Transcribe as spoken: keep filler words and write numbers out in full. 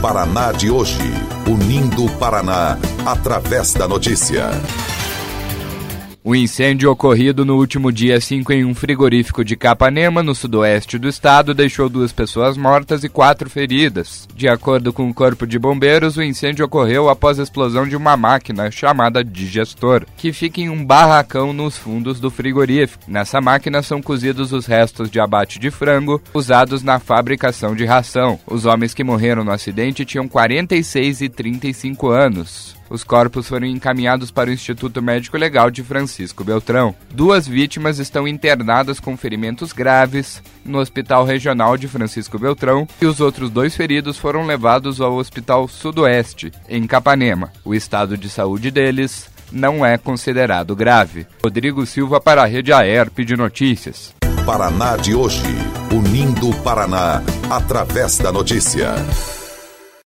Paraná de hoje, unindo o Paraná através da notícia. O incêndio ocorrido no último dia cinco em um frigorífico de Capanema, no sudoeste do estado, deixou duas pessoas mortas e quatro feridas. De acordo com o Corpo de Bombeiros, o incêndio ocorreu após a explosão de uma máquina chamada digestor, que fica em um barracão nos fundos do frigorífico. Nessa máquina são cozidos os restos de abate de frango usados na fabricação de ração. Os homens que morreram no acidente tinham quarenta e seis e trinta e cinco anos. Os corpos foram encaminhados para o Instituto Médico Legal de Francisco Beltrão. Duas vítimas estão internadas com ferimentos graves no Hospital Regional de Francisco Beltrão e os outros dois feridos foram levados ao Hospital Sudoeste, em Capanema. O estado de saúde deles não é considerado grave. Rodrigo Silva para a Rede A E R P de Notícias. Paraná de hoje, unindo o Paraná através da notícia.